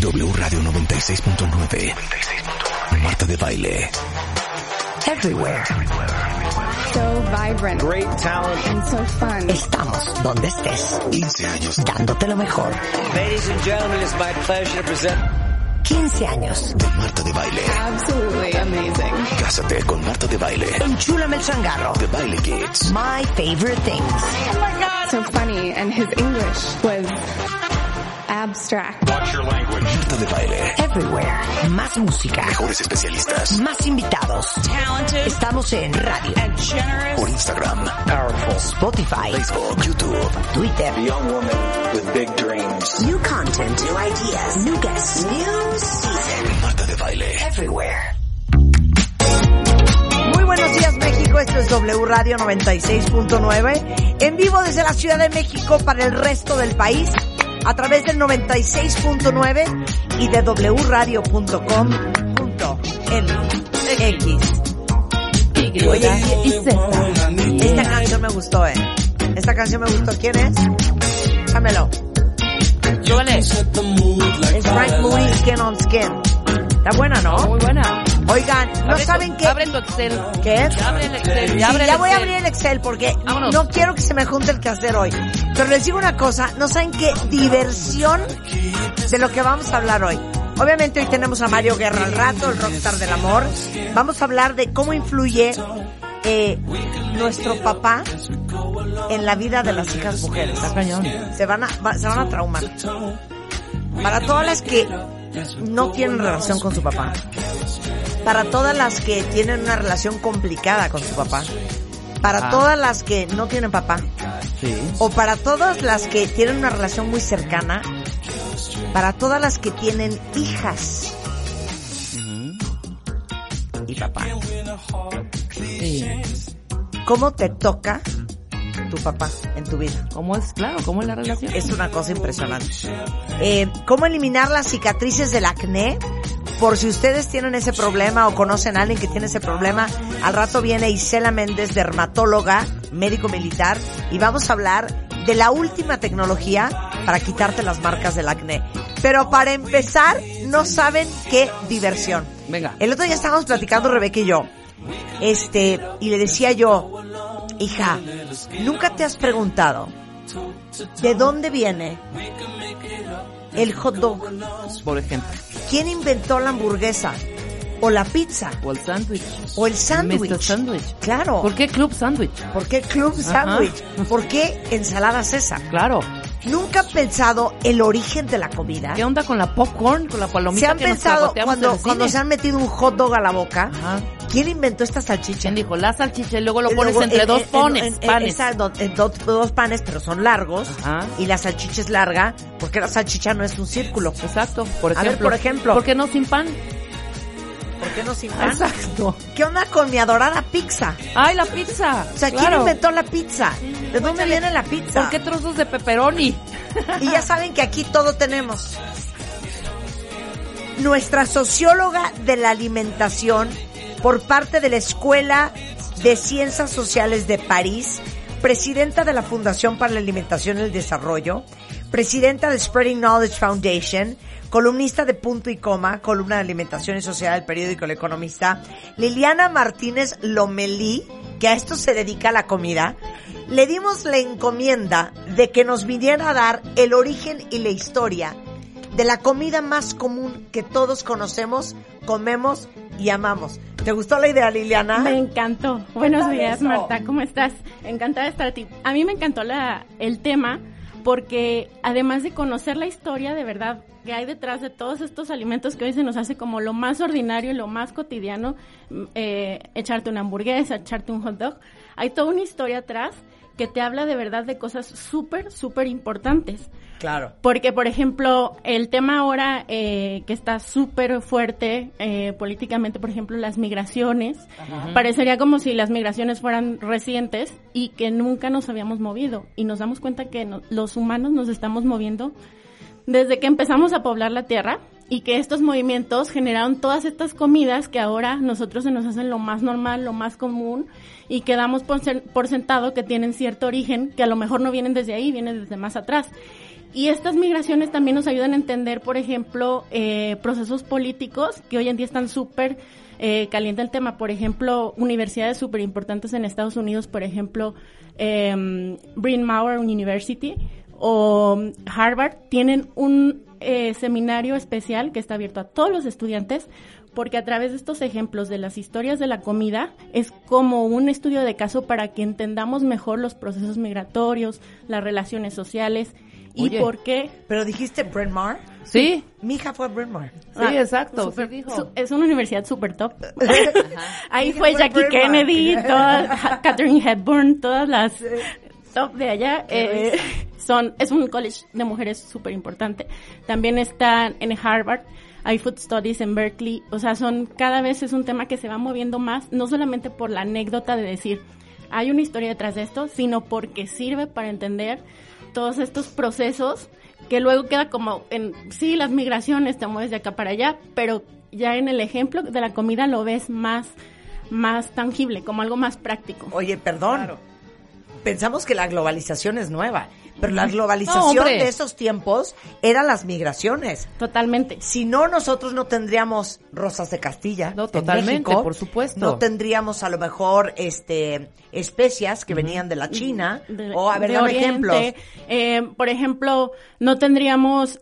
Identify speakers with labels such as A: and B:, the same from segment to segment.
A: W Radio 96.9. Marta de Baile.
B: Everywhere.
C: So vibrant.
D: Great talent.
C: And so fun.
B: Estamos donde estés.
A: 15 años
B: Dándote lo mejor.
D: Ladies and gentlemen, it's my pleasure to present
B: 15 años.
A: de Marta de Baile.
C: Absolutely amazing.
A: Cásate con Marta de Baile.
B: Enchúlame el changarro.
A: The Baile Kids.
B: My favorite things.
C: So funny, and his English was abstract.
A: Marta de Baile.
B: Everywhere. Más música.
A: Mejores especialistas.
B: Más invitados.
E: Talented
B: Estamos en radio,
E: and generous.
A: Por Instagram,
D: powerful.
B: Spotify,
A: Facebook, YouTube.
B: Twitter.
D: Young woman with big dreams.
B: New content, new ideas, new guests, new season.
A: Marta de Baile.
B: Everywhere. Muy buenos días, México. Esto es W Radio 96.9. En vivo desde la Ciudad de México para el resto del país. A través del 96.9 y de wradio.com.mx. Oye, y César, esta canción me gustó, Esta canción me gustó. ¿Quién es? Dámelo.
E: Súbele.
B: Es Frank Moody, Skin on Skin. Está buena, ¿no?
E: Muy buena.
B: Oigan, ¿no saben qué?
E: Abre tu Excel.
B: ¿Qué?
E: Abre el Excel.
B: Sí, ya voy a abrir el Excel porque
E: Vámonos.
B: no quiero que se me junte el quehacer hoy. Pero les digo una cosa, no saben qué diversión de lo que vamos a hablar hoy. Obviamente hoy tenemos a Mario Guerra al rato, el rockstar del amor. Vamos a hablar de cómo influye nuestro papá en la vida de las hijas mujeres. Se van a traumar. Para todas las que no tienen relación con su papá, para todas las que tienen una relación complicada con su papá, para todas las que no tienen papá, o para todas las que tienen una relación muy cercana, para todas las que tienen hijas y papá.
E: Sí.
B: ¿Cómo te toca tu papá en tu vida?
E: ¿Cómo es? Claro, ¿cómo es la relación?
B: Es una cosa impresionante. ¿Cómo eliminar las cicatrices del acné? Por si ustedes tienen ese problema o conocen a alguien que tiene ese problema, al rato viene Isela Méndez, dermatóloga, médico militar, y vamos a hablar de la última tecnología para quitarte las marcas del acné. Pero para empezar, no saben qué diversión.
E: Venga.
B: El otro día estábamos platicando Rebeca y yo, y le decía yo, hija, ¿nunca te has preguntado de dónde viene el hot dog?
E: Por ejemplo.
B: ¿Quién inventó la hamburguesa? ¿O la pizza?
E: O el sándwich.
B: ¿O el sándwich?
E: Mr. Sándwich.
B: Claro.
E: ¿Por qué Club Sándwich?
B: ¿Por qué Club Sándwich? ¿Por qué ensalada César?
E: Claro.
B: ¿Nunca han pensado el origen de la comida?
E: ¿Qué onda con la popcorn, con la palomita
B: ¿Se han
E: que nos
B: pensado
E: saboteamos en el
B: cuando
E: cine?
B: se han metido un hot dog a la boca?
E: Ajá.
B: ¿Quién inventó esta salchicha?
E: ¿Quién dijo? La salchicha y luego lo
B: Y
E: pones
B: luego
E: entre dos panes.
B: dos panes, pero son largos.
E: Ajá.
B: Y la salchicha es larga, porque la salchicha no es un círculo.
E: Exacto. Por
B: A ver,
E: ejemplo.
B: por ejemplo.
E: ¿Por qué no sin pan?
B: ¿Por qué no sin pan?
E: Exacto.
B: ¿Qué onda con mi adorada pizza?
E: ¡Ay, la pizza!
B: O sea, ¿quién
E: Claro.
B: inventó la pizza? ¿De dónde viene la pizza?
E: ¿Por qué trozos de pepperoni?
B: Y ya saben que aquí todo tenemos. Nuestra socióloga de la alimentación, por parte de la Escuela de Ciencias Sociales de París, presidenta de la Fundación para la Alimentación y el Desarrollo, presidenta de Spreading Knowledge Foundation, columnista de Punto y Coma, columna de Alimentación y Sociedad del periódico El Economista, Liliana Martínez Lomelí, que a esto se dedica a la comida. Le dimos la encomienda de que nos viniera a dar el origen y la historia de la comida más común que todos conocemos, comemos y amamos. ¿Te gustó la idea, Liliana?
F: Me encantó. Buenos días,
B: eso.
F: Marta. ¿Cómo estás? Encantada de estar aquí. A mí me encantó el tema porque además de conocer la historia de verdad que hay detrás de todos estos alimentos que hoy se nos hace como lo más ordinario y lo más cotidiano, echarte una hamburguesa, echarte un hot dog, hay toda una historia atrás que te habla de verdad de cosas súper, súper importantes.
B: Claro.
F: Porque, por ejemplo, el tema ahora que está súper fuerte políticamente, por ejemplo, las migraciones, parecería como si las migraciones fueran recientes y que nunca nos habíamos movido. Y nos damos cuenta que los humanos nos estamos moviendo desde que empezamos a poblar la tierra y que estos movimientos generaron todas estas comidas que ahora nosotros se nos hacen lo más normal, lo más común y que damos por sentado que tienen cierto origen, que a lo mejor no vienen desde ahí, vienen desde más atrás. Y estas migraciones también nos ayudan a entender, por ejemplo, procesos políticos que hoy en día están súper caliente el tema. Por ejemplo, universidades súper importantes en Estados Unidos, por ejemplo, Bryn Mawr University o Harvard, tienen un seminario especial que está abierto a todos los estudiantes, porque a través de estos ejemplos de las historias de la comida es como un estudio de caso para que entendamos mejor los procesos migratorios, las relaciones sociales. ¿Y
E: Oye,
F: por qué?
B: Pero dijiste Bryn Mawr.
E: Sí,
B: Mi hija fue a Bryn Mawr.
E: sí, exacto.
F: Súper-
E: sí dijo.
F: es una universidad súper top. Ahí
B: Dije,
F: fue
B: fue
F: Jackie
B: Bryn Mawr.
F: Kennedy, Katharine Hepburn, todas las top de allá. Es un college de mujeres súper importante. También están en Harvard. Hay Food Studies en Berkeley. O sea, cada vez es un tema que se va moviendo más, no solamente por la anécdota de decir, hay una historia detrás de esto, sino porque sirve para entender todos estos procesos que luego queda como sí, las migraciones, te mueves de acá para allá, pero ya en el ejemplo de la comida lo ves más tangible, como algo más práctico.
B: Oye, perdón.
E: Claro.
B: Pensamos que la globalización es nueva, pero la
E: No,
B: globalización
E: hombre.
B: de esos tiempos eran las migraciones.
F: Totalmente.
B: Si no, nosotros no tendríamos Rosas de Castilla.
E: No,
B: en
E: totalmente,
B: México.
E: por supuesto.
B: No tendríamos a lo mejor especias que venían de la China. O a ver,
F: de
B: dame
F: Oriente.
B: ejemplos.
F: Por ejemplo, no tendríamos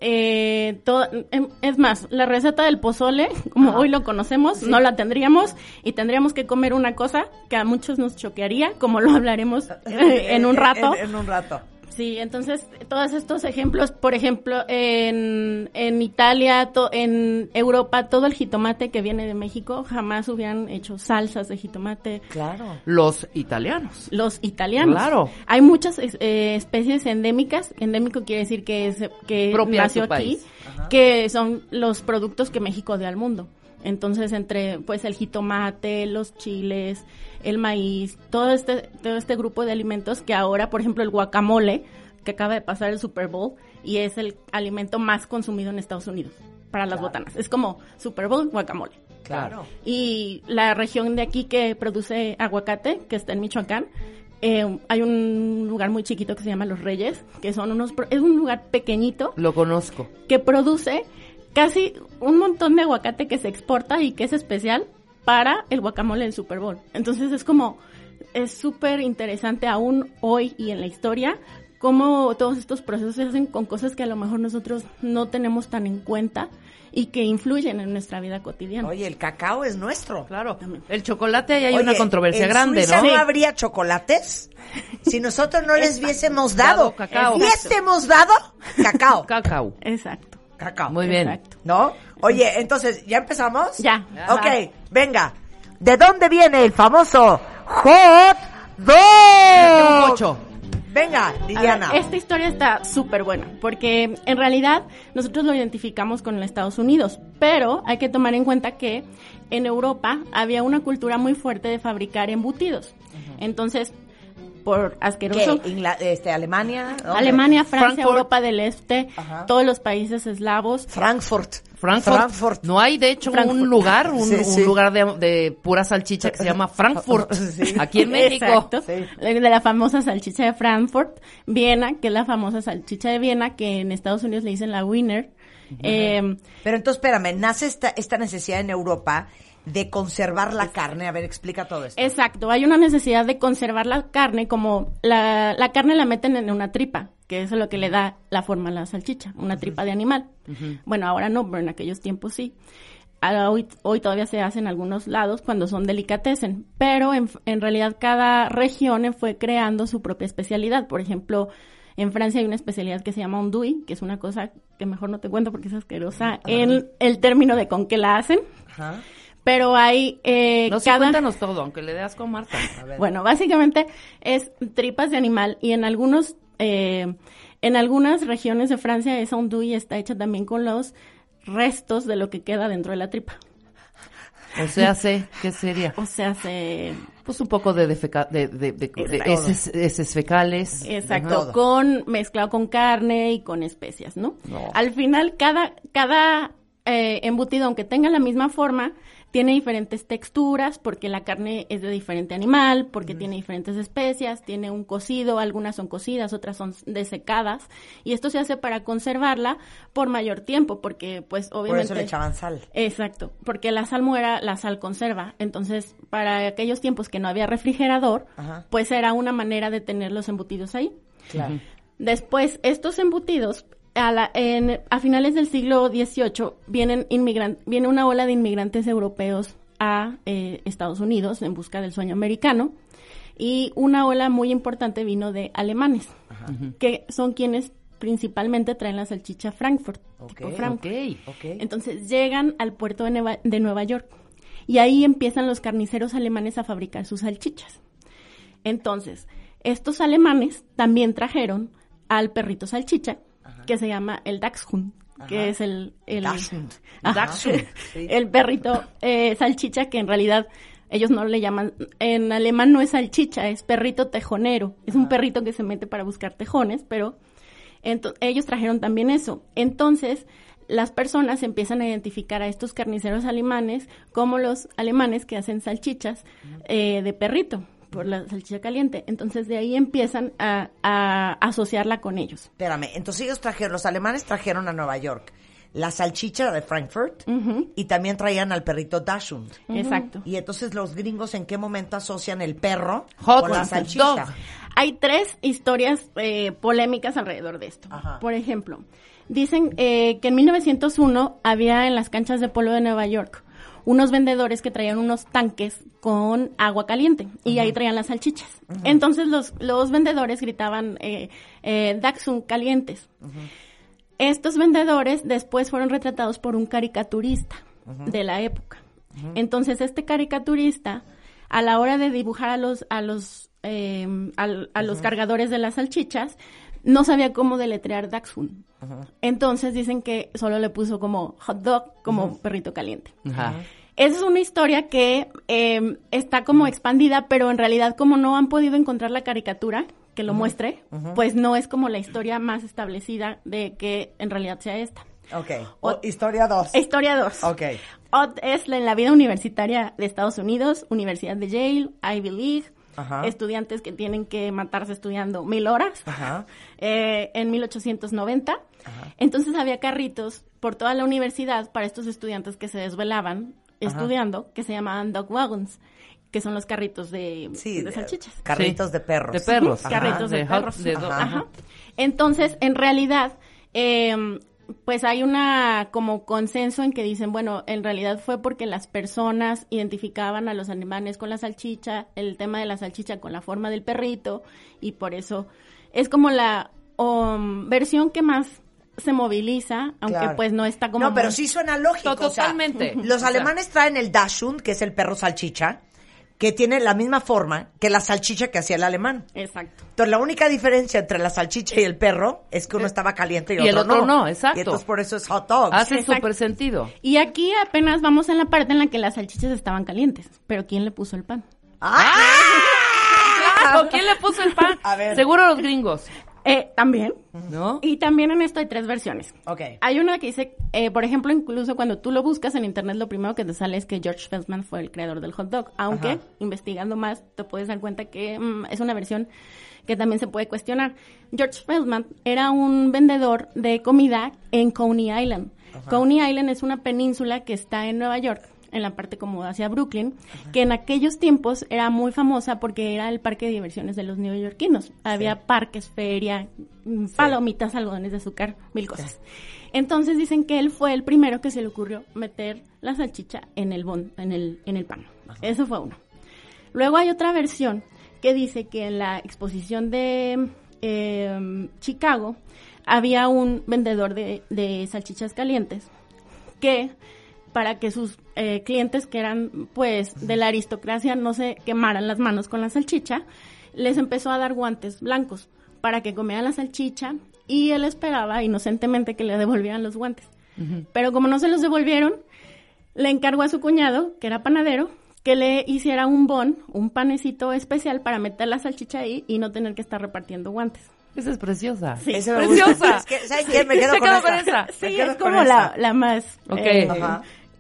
F: es más, la receta del pozole, como hoy lo conocemos, no la tendríamos, y tendríamos que comer una cosa que a muchos nos choquearía, como lo hablaremos en un rato.
B: En un rato.
F: Sí, entonces todos estos ejemplos, por ejemplo, en Italia, en Europa, todo el jitomate que viene de México, jamás hubieran hecho salsas de jitomate.
B: Claro.
E: Los italianos.
F: Los italianos.
E: Claro.
F: Hay muchas especies endémicas. Endémico quiere decir que
E: Propia de
F: nació
E: su
F: aquí,
E: país.
F: que son los productos que México dio al mundo. Entonces, entre pues el jitomate, los chiles, el maíz, todo este grupo de alimentos que ahora, por ejemplo, el guacamole, que acaba de pasar el Super Bowl y es el alimento más consumido en Estados Unidos para las botanas. Es como Super Bowl, guacamole.
B: Claro.
F: Y la región de aquí que produce aguacate, que está en Michoacán, hay un lugar muy chiquito que se llama Los Reyes, que es un lugar pequeñito
E: Lo conozco.
F: que produce casi un montón de aguacate que se exporta y que es especial para el guacamole del Super Bowl. Entonces es súper interesante aún hoy y en la historia cómo todos estos procesos se hacen con cosas que a lo mejor nosotros no tenemos tan en cuenta y que influyen en nuestra vida cotidiana.
B: Oye, el cacao es nuestro.
E: Claro. El chocolate, ahí hay
B: Oye,
E: una controversia
B: ¿en
E: grande,
B: Suiza
E: ¿no?
B: no habría chocolates si nosotros no les hubiésemos dado.
E: Cacao.
B: ¿Hubiésemos dado? Cacao.
E: Cacao.
F: Exacto.
B: Cacao.
E: Muy bien.
F: Exacto.
B: ¿No? Oye, entonces, ¿ya empezamos?
F: Ya.
B: Ok, venga. ¿De dónde viene el famoso hot
E: Un
B: dog?
E: cocho.
B: Venga,
F: A ver,
B: Liliana.
F: esta historia está súper buena, porque en realidad nosotros lo identificamos con los Estados Unidos, pero hay que tomar en cuenta que en Europa había una cultura muy fuerte de fabricar embutidos. Entonces, por asqueroso...
B: Alemania. ¿Dónde?
F: Alemania, Francia,
E: Frankfurt.
F: Europa del Este,
B: Ajá.
F: todos los países eslavos.
B: Frankfurt.
E: Frankfurt. No hay, de hecho,
F: Frankfurt.
E: un lugar,
B: Sí, sí.
E: un lugar de pura salchicha que se llama Frankfurt.
B: Sí.
E: Aquí en México.
F: Exacto.
B: Sí.
F: De la famosa salchicha de Frankfurt, Viena, que es la famosa salchicha de Viena, que en Estados Unidos le dicen la Wiener.
B: Pero entonces, espérame, nace esta necesidad en Europa de conservar la carne. A ver, explica todo esto.
F: Exacto, hay una necesidad de conservar la carne, como la carne la meten en una tripa, que eso es lo que le da la forma a la salchicha, una tripa de animal. Bueno, ahora no, pero en aquellos tiempos sí. Hoy todavía se hace en algunos lados cuando son delicatessen, pero en realidad cada región fue creando su propia especialidad. Por ejemplo, en Francia hay una especialidad que se llama andouille, que es una cosa que mejor no te cuento porque es asquerosa en el término de con qué la hacen.
B: Ajá.
F: Pero hay
E: No, sí, cuéntanos todo, aunque le das con Marta.
B: A ver.
F: Bueno, básicamente es tripas de animal y en algunas regiones de Francia esa andouille está hecha también con los restos de lo que queda dentro de la tripa.
E: O sea, ¿qué sería?
F: O sea,
E: Pues un poco de heces fecales.
F: exacto,
B: Todo.
F: mezclado con carne y con especias, ¿no?
E: No.
F: Al final cada embutido, aunque tenga la misma forma, tiene diferentes texturas porque la carne es de diferente animal, porque tiene diferentes especias, tiene un cocido, algunas son cocidas, otras son desecadas, y esto se hace para conservarla por mayor tiempo, porque pues obviamente...
B: Por eso le echaban sal.
F: Exacto, porque la salmuera, la sal conserva, entonces para aquellos tiempos que no había refrigerador,
B: Ajá.
F: pues era una manera de tener los embutidos ahí.
B: Claro.
F: Después, estos embutidos, a finales del siglo XVIII, viene una ola de inmigrantes europeos a Estados Unidos en busca del sueño americano, y una ola muy importante vino de alemanes, que son quienes principalmente traen la salchicha Frankfurt, tipo Frankfurt.
E: Okay.
F: Entonces llegan al puerto de Nueva York, y ahí empiezan los carniceros alemanes a fabricar sus salchichas. Entonces, estos alemanes también trajeron al perrito salchicha, que se llama el Dachshund, que es el
B: Dachshund.
F: Dachshund.
B: Sí.
F: El perrito salchicha, que en realidad ellos no le llaman, en alemán no es salchicha, es perrito tejonero. Es un perrito que se mete para buscar tejones, pero ellos trajeron también eso. Entonces, las personas empiezan a identificar a estos carniceros alemanes como los alemanes que hacen salchichas de perrito, por la salchicha caliente. Entonces, de ahí empiezan a asociarla con ellos.
B: Espérame, entonces los alemanes trajeron a Nueva York la salchicha de Frankfurt y también traían al perrito Dachshund.
F: Exacto.
B: Y entonces los gringos, ¿en qué momento asocian el perro
E: Hot
B: con la
E: dog.
B: salchicha?
F: Hay 3 historias polémicas alrededor de esto.
B: Ajá.
F: Por ejemplo, dicen que en 1901 había en las canchas de polo de Nueva York unos vendedores que traían unos tanques con agua caliente y ahí traían las salchichas. Entonces los vendedores gritaban Dachshund calientes. Estos vendedores después fueron retratados por un caricaturista de la época. Entonces este caricaturista, a la hora de dibujar a los cargadores de las salchichas, no sabía cómo deletrear Dachshund. Entonces dicen que solo le puso como hot dog, como perrito caliente.
E: Ajá.
F: Esa es una historia que está como expandida, pero en realidad como no han podido encontrar la caricatura que lo muestre, pues no es como la historia más establecida de que en realidad sea esta.
B: Ok. Historia 2.
F: Historia 2.
B: Ok.
F: Es en la vida universitaria de Estados Unidos, Universidad de Yale, Ivy League, estudiantes que tienen que matarse estudiando 1000 horas, en 1890. Entonces había carritos por toda la universidad para estos estudiantes que se desvelaban estudiando, que se llamaban dog wagons, que son los carritos de salchichas.
B: Carritos de perros.
E: De perros.
F: Carritos de perros.
E: Ajá.
F: Entonces, en realidad, pues hay una como consenso en que dicen, bueno, en realidad fue porque las personas identificaban a los alemanes con la salchicha, el tema de la salchicha con la forma del perrito, y por eso es como la versión que más se moviliza, aunque pues no está como...
B: No, pero sí suena lógico.
E: Totalmente.
B: O sea, los alemanes traen el Dachshund, que es el perro salchicha, que tiene la misma forma que la salchicha que hacía el alemán.
F: Exacto.
B: Entonces, la única diferencia entre la salchicha y el perro es que uno estaba caliente y
E: el otro no, exacto.
B: Y entonces por eso es hot dogs.
E: Hace súper sentido.
F: Y aquí apenas vamos en la parte en la que las salchichas estaban calientes. Pero ¿quién le puso el pan?
E: Claro, ¿quién le puso el pan?
B: A ver.
E: Seguro los gringos.
F: También.
E: ¿No?
F: Y también en esto hay 3 versiones.
B: Ok.
F: Hay una que dice, por ejemplo, incluso cuando tú lo buscas en internet, lo primero que te sale es que George Feldman fue el creador del hot dog. Aunque, investigando más, te puedes dar cuenta que es una versión que también se puede cuestionar. George Feldman era un vendedor de comida en Coney Island. Coney Island es una península que está en Nueva York, en la parte como hacia Brooklyn, que en aquellos tiempos era muy famosa porque era el parque de diversiones de los neoyorquinos. Había parques, feria, palomitas, algodones de azúcar, 1000 cosas. Entonces dicen que él fue el primero que se le ocurrió meter la salchicha en el pan. Eso fue uno. Luego hay otra versión que dice que en la exposición de Chicago había un vendedor de salchichas calientes que, para que sus clientes que eran pues de la aristocracia no se quemaran las manos con la salchicha, les empezó a dar guantes blancos para que comieran la salchicha, y él esperaba inocentemente que le devolvieran los guantes. Pero como no se los devolvieron, le encargó a su cuñado, que era panadero, que le hiciera un panecito especial para meter la salchicha ahí y no tener que estar repartiendo guantes.
E: Esa es preciosa.
F: Sí.
B: Ese me
E: ¡Preciosa!
B: gusta. Es que, ¿sabes qué? Me quedo
E: Se
B: con
E: quedó
B: esa.
E: con esa.
F: Sí,
B: Me quedo
F: es
B: con
F: como
B: esa.
F: la más...
E: Ok.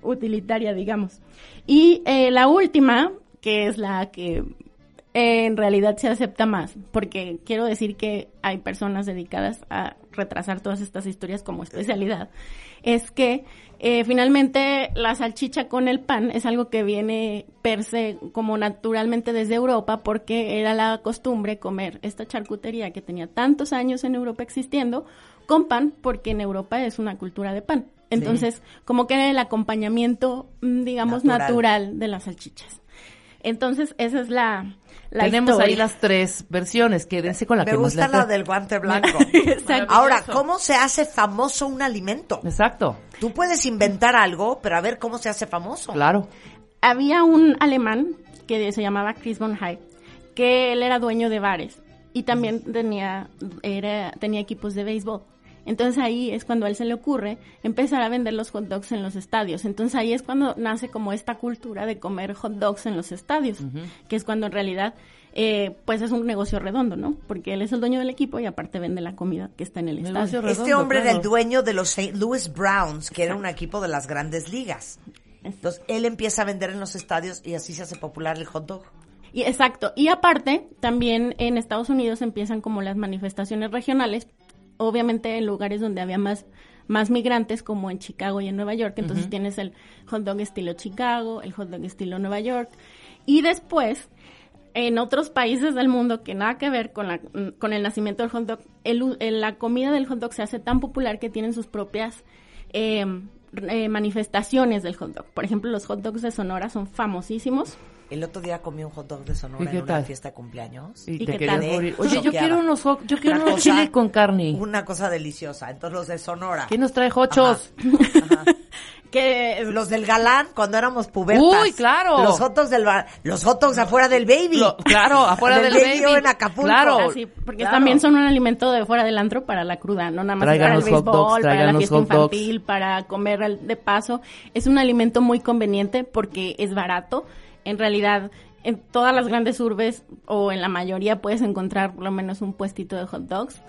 F: utilitaria, digamos. Y la última, que es la que en realidad se acepta más, porque quiero decir que hay personas dedicadas a retrasar todas estas historias como especialidad, es que finalmente la salchicha con el pan es algo que viene per se como naturalmente desde Europa, porque era la costumbre comer esta charcutería que tenía tantos años en Europa existiendo con pan, porque en Europa es una cultura de pan. Entonces, como que era el acompañamiento, digamos, natural de las salchichas. Entonces, esa es la
E: Tenemos
F: historia.
E: ahí las 3 versiones, quédense con la
B: Me
E: que más
B: gusta
E: les
B: la del guante blanco.
F: Exacto.
B: Ahora, ¿cómo se hace famoso un alimento?
E: Exacto,
B: Tú puedes inventar algo, pero a ver cómo se hace famoso.
E: claro.
F: Había un alemán que se llamaba Chris von Hayek, que él era dueño de bares y también tenía equipos de béisbol. Entonces ahí es cuando a él se le ocurre empezar a vender los hot dogs en los estadios. Entonces ahí es cuando nace como esta cultura de comer hot dogs en los estadios, que es cuando en realidad pues es un negocio redondo, ¿no? Porque él es el dueño del equipo y aparte vende la comida que está en el
E: Negocio
F: estadio.
E: redondo.
B: Este hombre era el
E: claro.
B: dueño de los St. Louis Browns, que era un equipo de las grandes ligas. Entonces, él empieza a vender en los estadios y así se hace popular el hot dog.
F: Y exacto. Y aparte, también en Estados Unidos empiezan como las manifestaciones regionales, obviamente en lugares donde había más migrantes, como en Chicago y en Nueva York. Entonces tienes el hot dog estilo Chicago, el hot dog estilo Nueva York. Y después, en otros países del mundo que nada que ver con el nacimiento del hot dog, la comida del hot dog se hace tan popular que tienen sus propias manifestaciones del hot dog. Por ejemplo, los hot dogs de Sonora son famosísimos.
B: El otro día comí un hot dog de Sonora
E: ¿Y qué
B: en una
E: tal?
B: fiesta de cumpleaños.
E: Y
F: ¿Y
E: te
F: qué
E: querías
F: tal?
E: morir. Oye, yo
B: Choqueada.
E: quiero
B: Una
E: unos
B: cosa-
E: chile con carne.
B: Una cosa deliciosa. Entonces, los de Sonora.
E: ¿Quién nos trae hochos?
F: Que
B: Los del Galán, cuando éramos pubertas.
E: Uy, claro.
B: Los hot dogs afuera del Baby.
E: Claro, afuera del Baby.
B: en Acapulco.
E: Claro.
F: así, porque
B: Claro.
F: también son un alimento de fuera del antro para la cruda, no nada más para el
E: Tráiganos hot dogs,
F: béisbol, para la
E: tráiganos
F: fiesta
E: hot dogs.
F: infantil, para comer de paso. Es un alimento muy conveniente porque es barato. En realidad, en todas las grandes urbes o en la mayoría puedes encontrar por lo menos un puestito de hot dogs.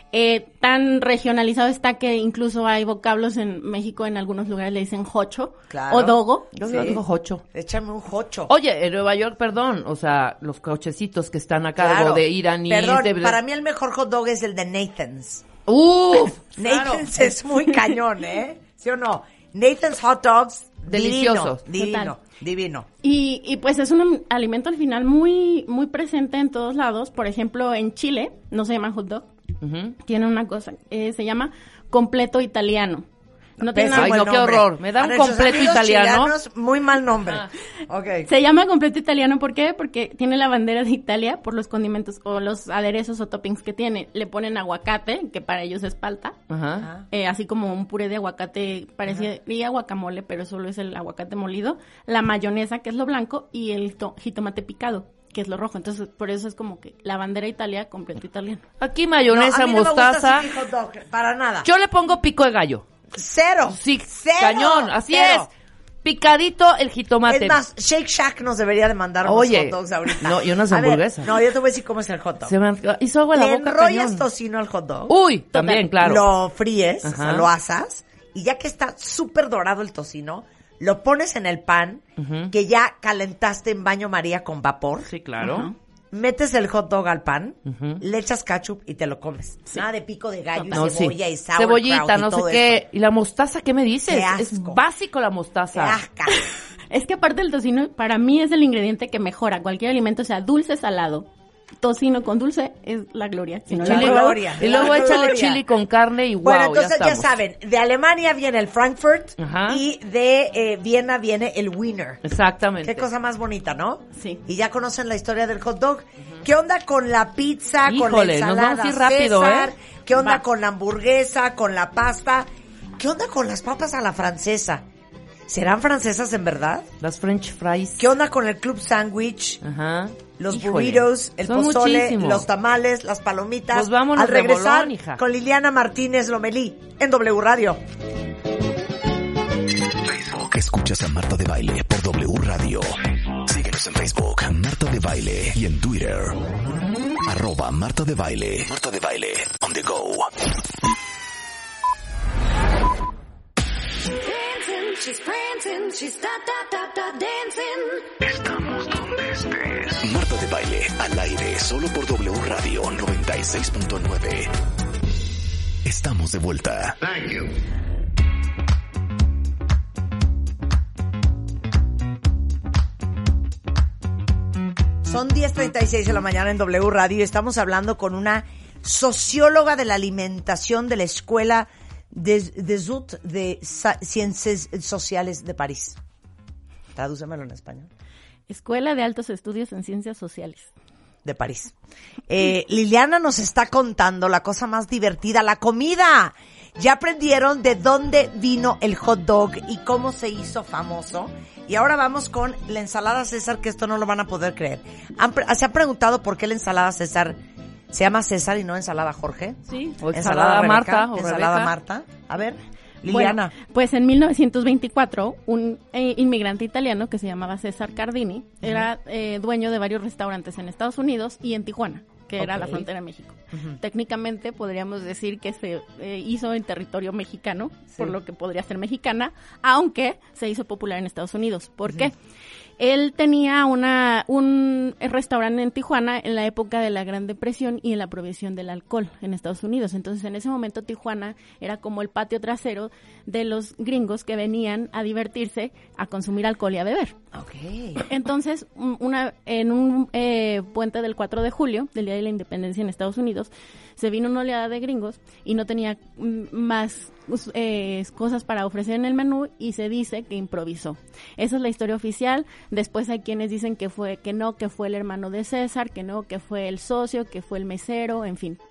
F: Tan regionalizado está que incluso hay vocablos en México, en algunos lugares le dicen jocho
B: Claro.
F: o dogo.
E: Yo
B: Sí.
E: digo hocho.
B: Échame un jocho.
E: Oye, en Nueva York, perdón, o sea, los cochecitos que están a cargo
B: Claro.
E: de iraníes.
B: Perdón,
E: de...
B: para mí el mejor hot dog es el de Nathan's.
E: ¡Uf! Claro.
B: Nathan's es muy cañón, ¿eh? ¿Sí o no? Nathan's hot dogs,
E: Deliciosos.
B: Divino,
F: Total.
B: divino.
F: Y pues es un alimento al final muy presente en todos lados. Por ejemplo, en Chile no se llama hot dog,
E: Ujú.
F: tiene una cosa, se llama completo italiano. No tiene
B: Pésimo
F: nada-
E: Ay,
B: el
E: no, qué
B: nombre.
E: horror. Me da
B: A
E: un
B: nuestros
E: completo
B: amigos
E: italiano.
B: chileanos, muy mal nombre. Ok.
F: Se llama completo italiano, ¿por qué? Porque tiene la bandera de Italia por los condimentos o los aderezos o toppings que tiene. Le ponen aguacate, que para ellos es palta,
E: Ajá.
F: así como un puré de aguacate, parecería guacamole, pero solo es el aguacate molido, la mayonesa, que es lo blanco, y el jitomate picado, que es lo rojo. Entonces, por eso es como que la bandera Italia, completo italiano.
E: Aquí
B: No,
E: mayonesa,
B: a mí no me gusta
E: mostaza.
B: así mi hot dog, para nada.
E: Yo le pongo pico de gallo.
B: Cero.
E: Sí,
B: Cero.
E: cañón, así
B: Cero.
E: es. Picadito el jitomate.
B: Es más, Shake Shack nos debería de mandar unos
E: Oye,
B: hot dogs ahorita.
E: no, y unas
B: A ver,
E: hamburguesas.
B: no, yo te voy a decir cómo es el hot dog.
E: Se me hizo agua la
B: Le
E: boca,
B: enrollas
E: cañón.
B: tocino al hot dog.
E: Uy, también, claro.
B: Lo fríes, o
E: Ajá.
B: sea, lo asas, y ya que está súper dorado el tocino, lo pones en el pan,
E: Ujú.
B: que ya calentaste en baño María con vapor,
E: Sí, claro.
F: Ajá.
B: metes el hot dog al pan,
E: Ujú.
B: le echas ketchup y te lo comes. Nada de pico de gallo
E: No,
B: y cebolla
E: sí.
B: y sauerkraut
E: Cebollita,
B: y
E: no sé
B: todo
E: qué.
B: eso.
E: ¿Y la mostaza qué me dices?
B: Qué
E: Es
B: asco.
E: básico la
B: Qué
E: mostaza.
B: asca.
F: Es que aparte del tocino, para mí es el ingrediente que mejora cualquier alimento, sea dulce, salado. Tocino con dulce es la gloria. Si no la
B: Chile-
F: pruebas-
B: gloria.
E: Y luego
B: La
E: échale
B: gloria.
E: chili con carne y wow,
B: Bueno, entonces ya,
E: estamos.
B: saben, de Alemania viene el Frankfurt
E: Ajá.
B: y de Viena viene el Wiener.
E: Exactamente.
B: Qué cosa más bonita, ¿no?
F: Sí.
B: Y ya conocen la historia del hot dog. ¿Qué onda con la pizza, con la
E: Híjole, nos
B: ensalada
E: vamos a ir rápido,
B: César?
E: ¿eh?
B: ¿Qué onda
F: Va.
B: con la hamburguesa, con la pasta? ¿Qué onda con las papas a la francesa? ¿Serán francesas en verdad?
E: Las french fries.
B: ¿Qué onda con el club sandwich?
E: Ajá.
B: Los
E: Híjole,
B: burritos, el
E: son
B: pozole,
E: muchísimos.
B: los tamales, las palomitas.
E: Pues vámonos
B: Al
E: de
B: regresar
E: bolón, hija.
B: con Liliana Martínez Lomelí en W Radio.
A: Facebook. Escuchas a Marta de Baile por W Radio. Síguenos en Facebook, Marta de Baile. Y en Twitter, @Marta de Baile. Marta de Baile, on the go.
G: she's prancing, she's dancing.
A: Estamos donde estés. Marta de Baile, al aire, solo por W Radio 96.9. Estamos de vuelta.
H: Thank you.
B: Son 10:36 de la mañana en W Radio y estamos hablando con una socióloga de la alimentación de la Escuela des Hautes de Ciencias Sociales de París. Tradúcemelo en español.
F: Escuela de Altos Estudios en Ciencias Sociales.
B: De París. Liliana nos está contando la cosa más divertida, la comida. Ya aprendieron de dónde vino el hot dog y cómo se hizo famoso. Y ahora vamos con la ensalada César, que esto no lo van a poder creer. ¿Se han preguntado por qué la ensalada César se llama César y no ensalada Jorge?
E: Sí.
B: O ensalada
E: Marta. O
B: ensalada
E: Rebeca.
B: Marta. A ver, Liliana.
F: Bueno, pues en 1924, un inmigrante italiano que se llamaba César Cardini era dueño de varios restaurantes en Estados Unidos y en Tijuana, que era la frontera de México. Técnicamente podríamos decir que se hizo en territorio mexicano, por lo que podría ser mexicana, aunque se hizo popular en Estados Unidos. ¿Por qué? Él tenía un restaurante en Tijuana en la época de la Gran Depresión y en la prohibición del alcohol en Estados Unidos. Entonces, en ese momento, Tijuana era como el patio trasero de los gringos que venían a divertirse, a consumir alcohol y a beber.
B: Okay.
F: Entonces, en un puente del 4 de julio, del Día de la Independencia en Estados Unidos, se vino una oleada de gringos y no tenía más cosas para ofrecer en el menú y se dice que improvisó. Esa es la historia oficial. Después hay quienes dicen que fue el hermano de César, que fue el socio, que fue el mesero, en fin.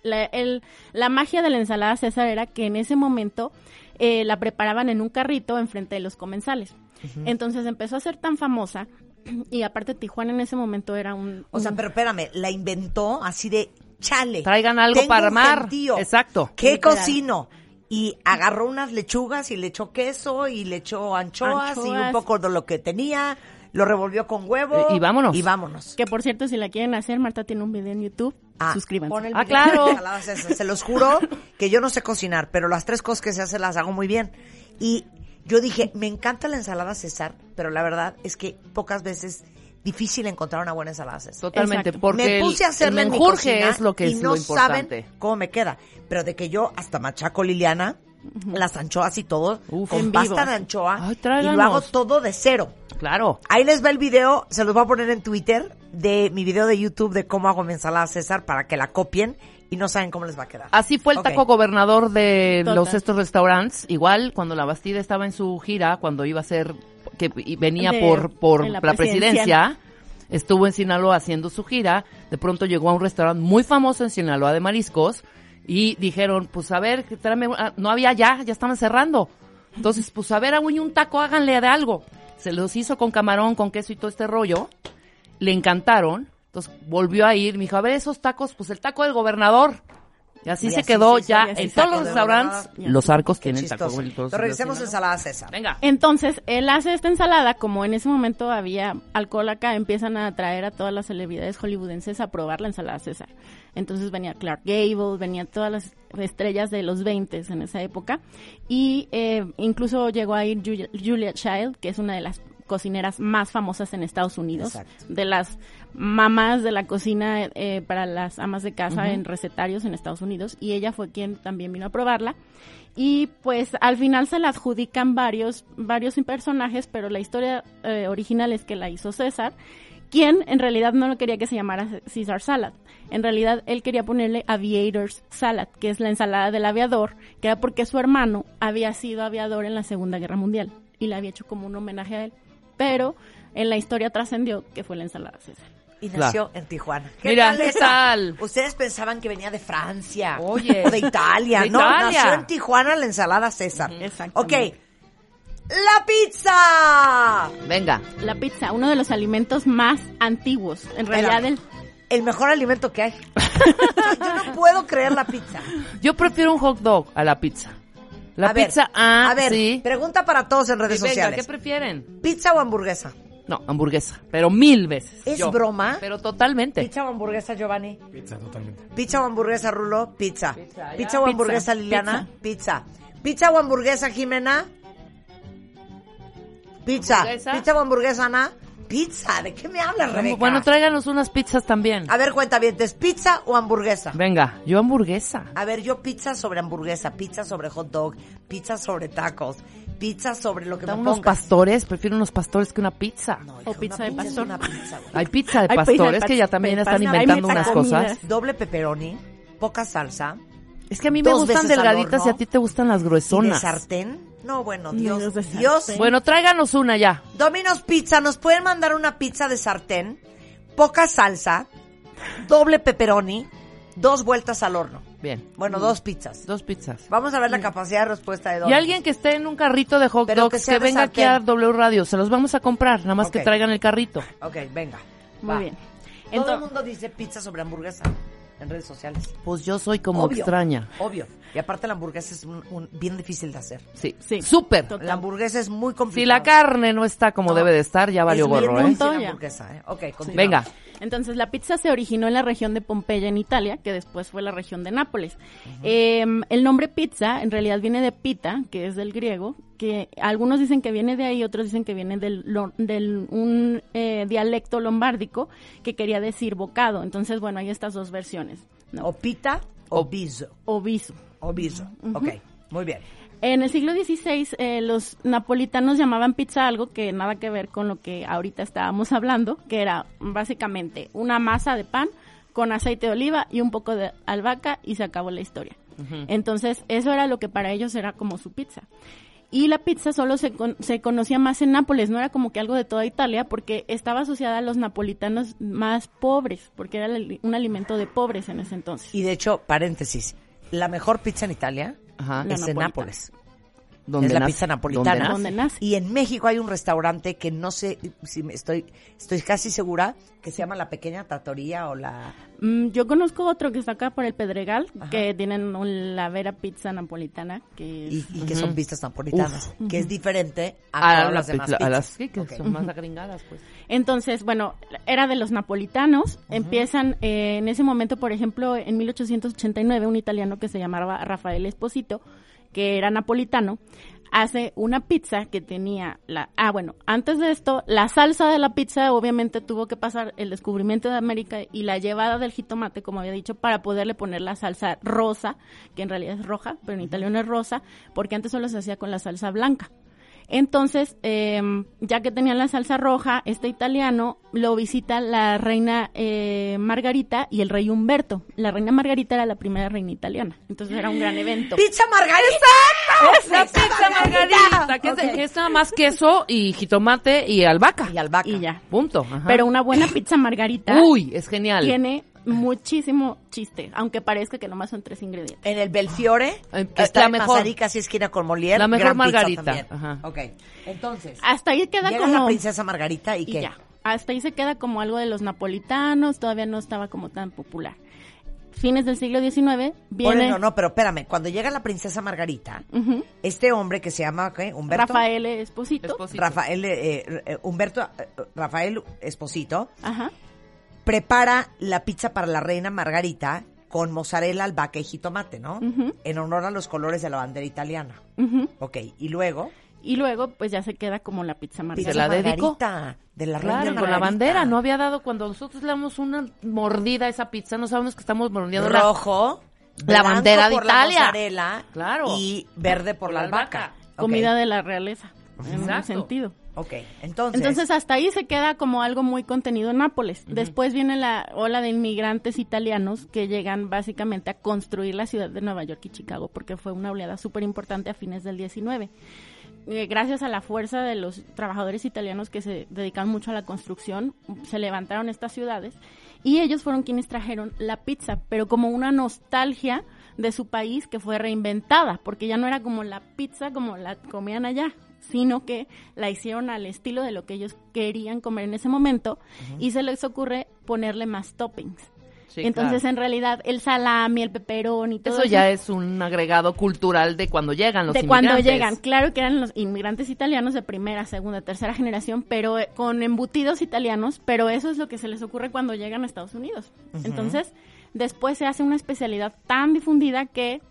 F: La magia de la ensalada César era que en ese momento la preparaban en un carrito enfrente de los comensales. Entonces empezó a ser tan famosa y aparte Tijuana en ese momento era
B: O sea, pero espérame, la inventó así de chale.
E: Traigan algo
B: tengo
E: para
B: un
E: armar.
B: gentío.
E: Exacto.
B: ¿Qué
F: Literal.
B: cocino? Y agarró unas lechugas y le echó queso y le echó anchoas y un poco de lo que tenía, lo revolvió con huevo.
E: Y vámonos.
B: Y vámonos.
F: Que por cierto, si la quieren hacer, Marta tiene un video en YouTube. Suscríbanse.
B: Pon el
E: Ah,
B: video
E: claro.
B: de ensaladas César. Se los juro que yo no sé cocinar, pero las 3 cosas que se hacen las hago muy bien. Y yo dije, me encanta la ensalada César, pero la verdad es que pocas veces difícil encontrar una buena ensalada César.
E: Totalmente,
F: Exacto.
E: porque
B: Me puse a
E: el
B: hacerla en mi
E: menjurje
B: cocina
E: es lo que
B: y
E: es
B: no
E: lo importante.
B: saben cómo me queda. Pero de que yo hasta machaco, Liliana, las anchoas y todo,
E: Uf,
B: con
F: en
B: pasta
F: vivo.
B: de anchoa,
E: Ay,
B: y
E: tráiganos.
B: lo hago todo de cero.
E: Claro.
B: Ahí les va el video, se los voy a poner en Twitter, de mi video de YouTube de cómo hago mi ensalada César para que la copien y no saben cómo les va a quedar.
E: Así fue el
B: Ok.
E: taco gobernador de
F: Total.
E: estos restaurantes. Igual, cuando la Bastida estaba en su gira, cuando iba a ser, y venía
F: De-
E: por
F: en la
E: la presidencia, estuvo en Sinaloa haciendo su gira. De pronto llegó a un restaurante muy famoso en Sinaloa de mariscos y dijeron, pues a ver, tráeme, no había ya estaban cerrando. Entonces, pues a ver, hago un taco, háganle de algo. Se los hizo con camarón, con queso y todo este rollo. Le encantaron. Entonces volvió a ir, me dijo, a ver esos tacos, pues el taco del gobernador. Y así
B: Y
E: se
B: así
E: quedó
B: se hizo,
E: ya
B: y así
E: en
B: se
E: todos
B: quedó
E: los
B: de
E: restaurantes.
B: gobernador.
E: Los arcos
B: Qué
E: tienen
B: chistoso.
E: taco.
B: Pero regresemos a ensalada César.
E: Venga.
F: Entonces, él hace esta ensalada, como en ese momento había alcohol acá, empiezan a traer a todas las celebridades hollywoodenses a probar la ensalada César. Entonces venía Clark Gable, venían todas las estrellas de los 20 en esa época, y incluso llegó a ir Julia Child, que es una de las cocineras más famosas en Estados Unidos,
B: Exacto.
F: de las mamás de la cocina para las amas de casa en recetarios en Estados Unidos, y ella fue quien también vino a probarla. Y pues al final se la adjudican varios personajes, pero la historia original es que la hizo César, quien en realidad no lo quería que se llamara Caesar Salad. En realidad él quería ponerle Aviator's Salad, que es la ensalada del aviador, que era porque su hermano había sido aviador en la Segunda Guerra Mundial y le había hecho como un homenaje a él. Pero en la historia trascendió que fue la ensalada César.
B: Y nació en Tijuana.
E: Mira, ¿qué
B: esa?
E: tal?
B: Ustedes pensaban que venía de Francia.
E: Oye.
B: O de Italia.
E: De
B: No,
E: Italia.
B: nació en Tijuana la ensalada César. Ok.
F: Exactamente.
B: ¡La pizza!
E: Venga.
F: La pizza, uno de los alimentos más antiguos. En realidad
B: El mejor alimento que hay. Yo no puedo creer la pizza.
E: Yo prefiero un hot dog a la pizza. La
B: A ver,
E: pizza,
B: a ver,
E: sí.
B: pregunta para todos en redes
E: Sí, venga,
B: sociales.
E: ¿qué prefieren?
B: ¿Pizza o hamburguesa?
E: No, hamburguesa, pero 1000 veces.
B: ¿Es
E: Yo.
B: broma?
E: Pero totalmente.
B: ¿Pizza o hamburguesa, Giovanni?
I: Pizza, totalmente.
B: ¿Pizza o hamburguesa, Rulo? Pizza.
E: Pizza, ya.
B: ¿Pizza o hamburguesa, Liliana? Pizza. ¿Pizza o hamburguesa, Jimena? Pizza.
E: ¿Hamburguesa?
B: ¿Pizza o hamburguesa, Ana? Pizza. ¿De qué me hablas, Rebeca?
E: Bueno, tráiganos unas pizzas también.
B: A ver, cuentavientes, ¿pizza o hamburguesa?
E: Venga, yo hamburguesa.
B: A ver, yo pizza sobre hamburguesa, pizza sobre hot dog, pizza sobre tacos, pizza sobre lo que
E: ¿Están
B: me
E: unos
B: pongas.
E: pastores? Prefiero unos pastores que una pizza.
B: No,
F: O
B: hija,
F: pizza
B: una
F: de
B: es
F: pastor.
B: una pizza, güey.
E: Hay pizza de
F: Hay
E: pastores
F: pizza de
E: que ya también
F: pastor,
E: están
F: hay
E: inventando
F: mucha
E: unas
F: comida.
E: cosas.
B: Doble pepperoni, poca salsa.
E: Es que a mí me
B: Dos
E: gustan
B: veces al
E: delgaditas y
B: horno.
E: a ti te gustan las
B: ¿Y de
E: gruesonas.
B: sartén? No, bueno,
F: Dios
B: Dios,
F: de
B: Dios.
F: sartén.
E: Bueno, tráiganos una ya.
B: Domino's Pizza, ¿nos pueden mandar una pizza de sartén? Poca salsa, doble pepperoni, 2 vueltas al horno.
E: Bien.
B: Bueno, 2 pizzas.
E: 2 pizzas.
B: Vamos a ver la capacidad de respuesta de
E: Y
B: Domino's.
E: alguien que esté en un carrito de hot
B: Pero
E: dogs
B: que sea
E: que
B: de
E: venga aquí a
B: sartén.
E: W Radio, se los vamos a comprar, nada más
B: Ok.
E: que traigan el carrito.
B: Ok, venga.
F: Muy
B: Va.
F: bien.
B: Todo
F: Entonces,
B: el mundo dice pizza sobre hamburguesa en redes sociales.
E: Pues yo soy como
B: Obvio,
E: extraña.
B: Obvio. Y aparte la hamburguesa es bien difícil de hacer.
E: Sí,
F: Sí.
E: súper.
F: Total.
B: La hamburguesa es muy
E: Si
B: complicada.
E: la carne no está como
B: No,
E: debe de estar, ya valió
B: es bien
E: gorro, ¿eh?
B: difícil
F: Punto,
B: la
F: ya.
B: hamburguesa, ¿eh? Ok, continuamos.
E: Venga.
F: Entonces, la pizza se originó en la región de Pompeya, en Italia, que después fue la región de Nápoles. El nombre pizza, en realidad, viene de pita, que es del griego, que algunos dicen que viene de ahí, otros dicen que viene del un dialecto lombárdico que quería decir bocado. Entonces, bueno, hay estas dos versiones, ¿no?
B: O pita o biso.
F: O bisu.
B: O biso. Ok, muy bien.
F: En el siglo XVI, los napolitanos llamaban pizza algo que nada que ver con lo que ahorita estábamos hablando, que era básicamente una masa de pan con aceite de oliva y un poco de albahaca y se acabó la historia. Entonces, eso era lo que para ellos era como su pizza. Y la pizza solo se conocía más en Nápoles, no era como que algo de toda Italia, porque estaba asociada a los napolitanos más pobres, porque era un alimento de pobres en ese entonces.
B: Y de hecho, paréntesis, la mejor pizza en Italia
E: Ajá.
F: La
B: es en
F: napolitana.
B: Nápoles.
E: ¿Dónde
B: Es la
E: nace?
B: pizza napolitana.
F: ¿Dónde nace?
B: Y en México hay un restaurante que no sé si estoy casi segura que se llama La Pequeña Trattoria o la...
F: Yo conozco otro que está acá por el Pedregal,
B: Ajá.
F: que tienen la Vera Pizza Napolitana, que es...
B: Y que son pizzas napolitanas, que es diferente a
E: A,
B: todas las demás pizzas.
E: las sí, que
B: Ok.
E: son más agringadas, pues.
F: Entonces, bueno, era de los napolitanos. Empiezan en ese momento, por ejemplo, en 1889, un italiano que se llamaba Rafael Esposito, que era napolitano, hace una pizza que tenía antes de esto, la salsa de la pizza obviamente tuvo que pasar el descubrimiento de América y la llevada del jitomate, como había dicho, para poderle poner la salsa rosa, que en realidad es roja, pero en italiano es rosa, porque antes solo se hacía con la salsa blanca. Entonces, ya que tenían la salsa roja, este italiano lo visita la reina Margarita y el rey Humberto. La reina Margarita era la primera reina italiana, entonces era un gran evento.
B: ¡Pizza Margarita!
E: La pizza margarita, que,
B: Ok.
E: que es nada más queso y jitomate y albahaca.
B: Y albahaca.
F: Y ya.
E: Punto. Ajá.
F: Pero una buena pizza Margarita
E: Uy, es genial.
F: tiene muchísimo chiste, aunque parezca que nomás son 3 ingredientes.
B: En el Belfiore, que
E: la
B: está en
E: mejor.
B: Mazarí, casi esquina con Molière.
E: La mejor
B: gran pizza
E: Margarita.
B: también.
E: Ajá.
B: Ok, entonces,
F: Hasta ahí queda
B: llega
F: como...
B: la princesa Margarita y
F: y
B: ¿qué?
F: ya. Hasta ahí se queda como algo de los napolitanos, todavía no estaba como tan popular. Fines del siglo XIX viene...
B: No, pero espérame, cuando llega la princesa Margarita,
F: Ujú.
B: este hombre que se llama, ¿qué? Humberto.
F: Rafael Esposito.
B: Rafael Esposito,
F: Ajá.
B: prepara la pizza para la reina Margarita con mozzarella, albahaca y jitomate, ¿no?
F: Ujú.
B: En honor a los colores de la bandera italiana.
F: Ujú.
B: Ok, y luego,
F: Y luego, pues ya se queda como la pizza
E: ¿Se
F: Margarita.
E: la dedicó?
B: Margarita, de la reina
E: Claro, con
B: Margarita.
E: la bandera. No había dado, cuando nosotros le damos una mordida a esa pizza, no sabemos que estamos mordiendo la...
B: Rojo,
E: la
B: blanco
E: bandera de
B: por
E: Italia.
B: la mozzarella,
E: Claro.
B: y verde por la albahaca. Ok,
F: Comida de la realeza, en un
E: Exacto.
F: sentido.
B: ok, entonces,
F: Entonces hasta ahí se queda como algo muy contenido en Nápoles. Después viene la ola de inmigrantes italianos que llegan básicamente a construir la ciudad de Nueva York y Chicago, porque fue una oleada súper importante a fines del 19. Gracias a la fuerza de los trabajadores italianos que se dedican mucho a la construcción, se levantaron estas ciudades y ellos fueron quienes trajeron la pizza, pero como una nostalgia de su país que fue reinventada, porque ya no era como la pizza como la comían allá, sino que la hicieron al estilo de lo que ellos querían comer en ese momento y se les ocurre ponerle más toppings.
E: Sí,
F: Entonces,
E: claro.
F: en realidad, el salami, el pepperoni y todo
E: Eso ya es un agregado cultural de cuando llegan los
F: de
E: inmigrantes.
F: cuando llegan. Claro que eran los inmigrantes italianos de primera, segunda, tercera generación, pero con embutidos italianos, pero eso es lo que se les ocurre cuando llegan a Estados Unidos. Entonces, después se hace una especialidad tan difundida que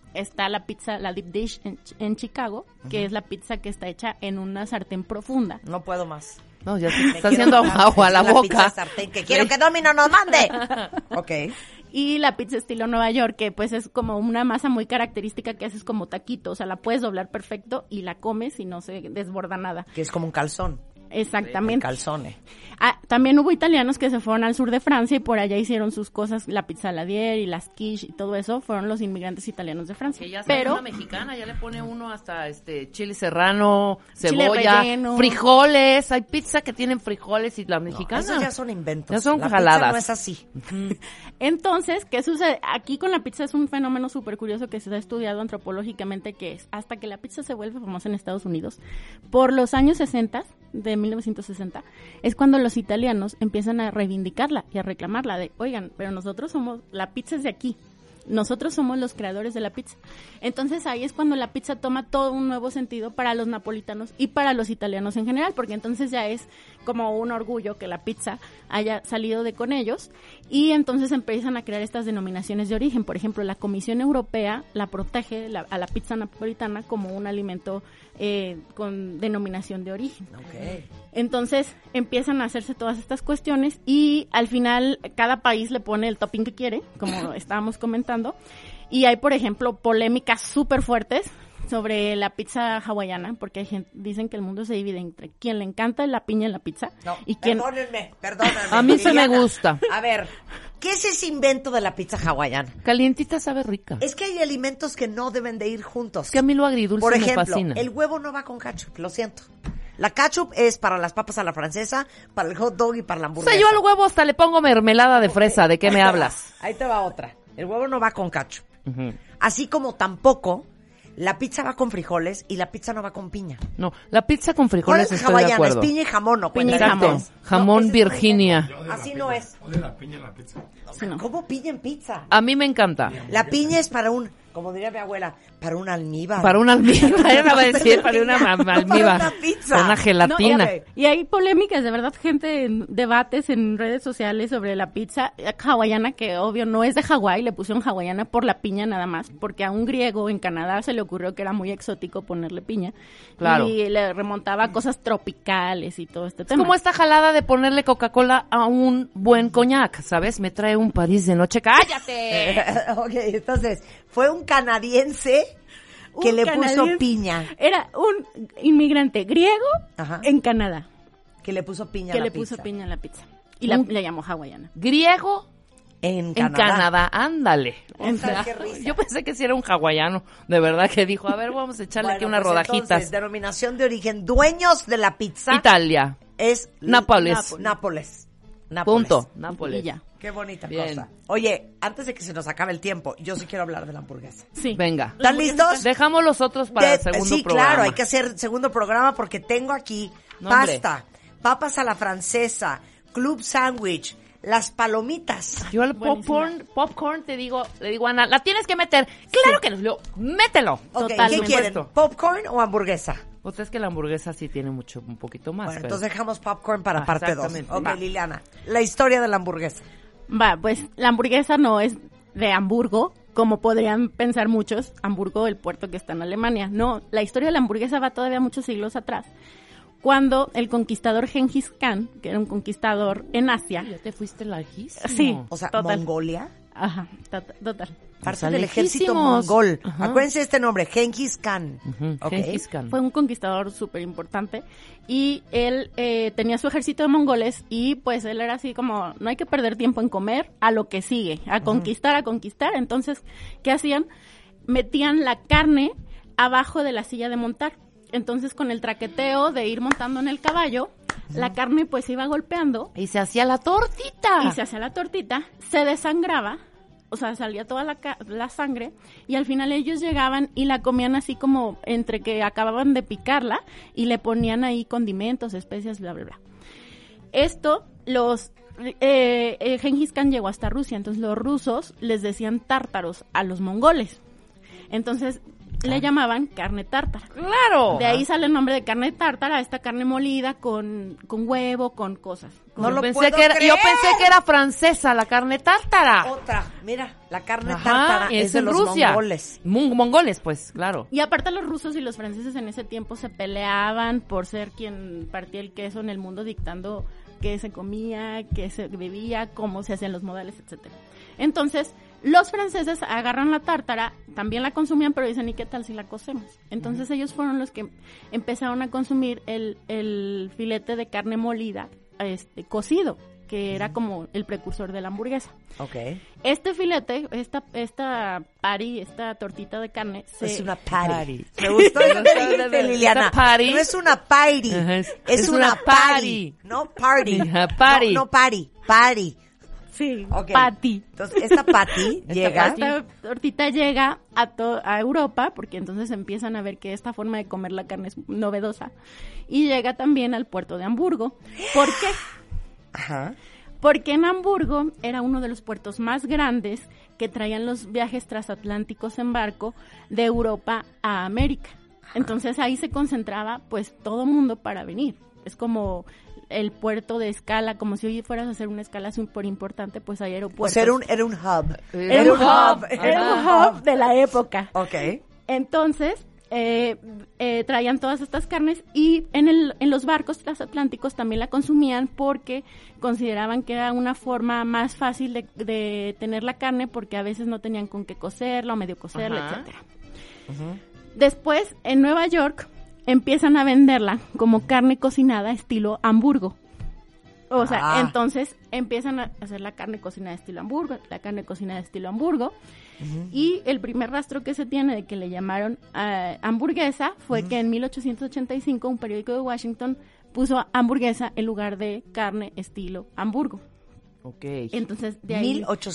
F: está la pizza, la deep dish en Chicago, que es la pizza que está hecha en una sartén profunda.
B: No puedo más.
E: No, ya se
B: Me
E: está
B: quiero
E: haciendo
B: comprar
E: agua a la
B: una pizza
E: boca.
B: sartén que quiero que Domino nos mande. Ok.
F: Y la pizza estilo Nueva York, que pues es como una masa muy característica que haces como taquito, o sea, la puedes doblar perfecto y la comes y no se desborda nada.
B: Que es como un calzón.
F: Exactamente.
B: Calzone.
F: Ah, también hubo italianos que se fueron al sur de Francia y por allá hicieron sus cosas, la pizza Ladier y las quiche y todo eso, fueron los inmigrantes italianos de Francia.
E: Que ya
F: Pero
E: una mexicana, ya le pone uno hasta chile serrano,
F: Chile
E: cebolla,
F: relleno.
E: frijoles. Hay pizza que tienen frijoles y la mexicana.
B: Esos ya son inventos.
E: Ya son
B: la
E: jaladas.
B: Pizza no es así.
F: entonces, ¿qué sucede? Aquí con la pizza es un fenómeno súper curioso que se ha estudiado antropológicamente, que es hasta que la pizza se vuelve famosa en Estados Unidos, por los años 60, de 1960, es cuando los italianos empiezan a reivindicarla y a reclamarla de, oigan, pero nosotros somos, la pizza es de aquí. Nosotros somos los creadores de la pizza. Entonces ahí es cuando la pizza toma todo un nuevo sentido para los napolitanos y para los italianos en general, porque entonces ya es como un orgullo que la pizza haya salido de con ellos y entonces empiezan a crear estas denominaciones de origen. Por ejemplo, la Comisión Europea la protege a la pizza napolitana como un alimento con denominación de origen.
B: Ok.
F: Entonces empiezan a hacerse todas estas cuestiones y al final cada país le pone el topping que quiere, como estábamos comentando. Y hay, por ejemplo, polémicas súper fuertes sobre la pizza hawaiana, porque hay gente, dicen que el mundo se divide entre quien le encanta la piña en la pizza
B: No,
F: y quien...
B: perdónenme.
E: A mí se me
B: Liliana.
E: gusta.
B: A ver, ¿qué es ese invento de la pizza hawaiana?
E: Calientita sabe rica.
B: Es que hay alimentos que no deben de ir juntos.
E: Es que a mí lo agridulce
B: Por
E: me
B: ejemplo,
E: fascina.
B: el huevo no va con ketchup, lo siento. La ketchup es para las papas a la francesa, para el hot dog y para la
E: O
B: hamburguesa.
E: sea, yo al huevo hasta le pongo mermelada de fresa. ¿De qué me hablas?
B: Ahí te va otra. El huevo no va con ketchup.
E: Ujú.
B: Así como tampoco la pizza va con frijoles y la pizza no va con piña.
E: No, la pizza con
B: ¿Cuál
E: frijoles
B: es
E: estoy de
B: hawaiana? Es
E: acuerdo.
B: piña y jamón, no
F: Piña y
B: cuenta.
F: jamón.
E: Exacto. Jamón
B: ese es
E: Virginia.
B: Así no es.
H: Odio la piña en la pizza.
F: Sí, no.
B: ¿Cómo piña en pizza?
E: A mí me encanta.
B: La piña es para un, como diría mi abuela, para un almíbar.
E: Para una almíbar, era a decir, para una almíbar.
B: Para una pizza.
E: Para una gelatina.
B: No,
F: Y hay polémicas, de verdad, gente en debates en redes sociales sobre la pizza hawaiana, que obvio no es de Hawái, le pusieron hawaiana por la piña nada más, porque a un griego en Canadá se le ocurrió que era muy exótico ponerle piña.
E: Claro.
F: Y le remontaba a cosas tropicales y todo este
E: Es
F: tema.
E: como esta jalada de ponerle Coca-Cola a un buen coñac, ¿sabes? Me trae un París de noche. ¡Cállate!
B: Ok, entonces, fue un canadiense que
F: Un
B: le puso
F: canadiense.
B: piña.
F: Era un inmigrante griego
B: Ajá.
F: en Canadá
B: Que le puso piña
F: que
B: a la
F: le
B: pizza.
F: puso piña en la pizza. Y
E: Un-
F: la llamó hawaiana.
E: Griego
B: En
E: en
B: Canadá.
E: Canadá, ándale.
B: O sea, qué risa.
E: Yo pensé que sí era un hawaiano, de verdad, que dijo, a ver, vamos a echarle aquí
B: Bueno,
E: unas
B: pues
E: rodajitas.
B: entonces, denominación de origen, dueños de la pizza
E: Italia,
B: es
E: Nápoles.
B: Nápoles.
E: Punto, Nápoles.
F: Y ya.
B: Qué bonita
E: Bien.
B: cosa. Oye, antes de que se nos acabe el tiempo, yo sí quiero hablar de la hamburguesa.
F: Sí.
E: Venga.
B: ¿Están listos?
E: Dejamos los otros para el segundo
B: sí,
E: programa.
B: claro, hay que hacer segundo programa porque tengo aquí
E: No, hombre.
B: pasta, papas a la francesa, club sandwich, las palomitas.
E: Yo al popcorn le digo a Ana, la tienes que meter. Claro que no, yo, mételo.
B: Ok, ¿qué
F: Totalmente.
B: quieren?
E: Puesto.
B: ¿Popcorn o hamburguesa?
E: Pues es que la hamburguesa sí tiene un poquito más.
B: Bueno,
E: pero-
B: entonces dejamos popcorn para
E: Ah,
B: parte 2.
E: exactamente.
B: Ok,
E: Va.
B: Liliana, la historia de la hamburguesa.
F: Va, pues la hamburguesa no es de Hamburgo, como podrían pensar muchos, Hamburgo, el puerto que está en Alemania. No, la historia de la hamburguesa va todavía muchos siglos atrás. Cuando el conquistador Gengis Khan, que era un conquistador en Asia,
E: Ya te fuiste larguísimo.
F: sí,
B: O sea,
F: total.
B: Mongolia,
F: Ajá, total.
B: parte
E: sea,
B: del ejército
E: lejísimos.
B: mongol.
E: Ajá.
B: Acuérdense de este nombre, Gengis Khan.
E: Ujú,
B: Ok.
E: Gengis Khan.
F: Fue un conquistador súper importante y él tenía su ejército de mongoles y pues él era así como, no hay que perder tiempo en comer, a lo que sigue, a conquistar. Entonces, ¿qué hacían? Metían la carne abajo de la silla de montar. Entonces, con el traqueteo de ir montando en el caballo, la carne pues iba golpeando
E: Y se hacía la tortita.
F: y se hacía la tortita, se desangraba, o sea, salía toda la sangre y al final ellos llegaban y la comían así como entre que acababan de picarla y le ponían ahí condimentos, especias, bla, bla, bla. Esto, Gengis Khan llegó hasta Rusia, entonces los rusos les decían tártaros a los mongoles. Entonces, le llamaban carne tártara.
E: ¡Claro!
F: De ahí sale el nombre de carne tártara, esta carne molida con huevo, con cosas.
B: No lo
E: Pensé
B: puedo
E: que era,
B: creer.
E: yo pensé que era francesa la carne tártara.
B: Otra, mira, la carne
E: Ajá,
B: tártara es de
E: en
B: los
E: Rusia.
B: mongoles.
E: Mongoles, pues, claro.
F: Y aparte los rusos y los franceses en ese tiempo se peleaban por ser quien partía el queso en el mundo, dictando qué se comía, qué se bebía, cómo se hacían los modales, etcétera. Entonces, los franceses agarran la tártara, también la consumían, pero dicen, ¿y qué tal si la cocemos? Entonces ellos fueron los que empezaron a consumir el filete de carne molida, cocido, que era como el precursor de la hamburguesa.
B: Ok.
F: Este filete, esta patty, esta tortita de carne,
B: Es una patty.
E: Patty.
B: Me gustó lo que dijiste, Liliana.
E: Esta patty.
B: No es una patty,
E: Ajá,
B: es una patty. No party.
E: Ajá, patty.
B: No party, patty.
F: sí,
B: Ok.
F: patty.
B: Entonces, esta patty llega.
F: Esta tortita llega a Europa, porque entonces empiezan a ver que esta forma de comer la carne es novedosa, y llega también al puerto de Hamburgo. ¿Por qué?
B: Ajá.
F: Porque en Hamburgo era uno de los puertos más grandes que traían los viajes transatlánticos en barco de Europa a América. Entonces ahí se concentraba pues todo mundo para venir. Es como el puerto de escala, como si hoy fueras a hacer una escala súper importante, pues hay
B: O
F: aeropuertos.
B: sea, era un hub.
F: Era un hub, era un hub de la época.
B: Ok.
F: Entonces, traían todas estas carnes y en los barcos transatlánticos también la consumían porque consideraban que era una forma más fácil de tener la carne, porque a veces no tenían con qué cocerla o medio cocerla,
E: Ajá.
F: etcétera. Después, en Nueva York, empiezan a venderla como carne cocinada estilo Hamburgo. O sea, entonces empiezan a hacer la carne cocinada estilo Hamburgo, la carne cocinada estilo Hamburgo. Y el primer rastro que se tiene de que le llamaron hamburguesa fue que en 1885 un periódico de Washington puso hamburguesa en lugar de carne estilo Hamburgo.
E: Ok.
F: Entonces, de ahí...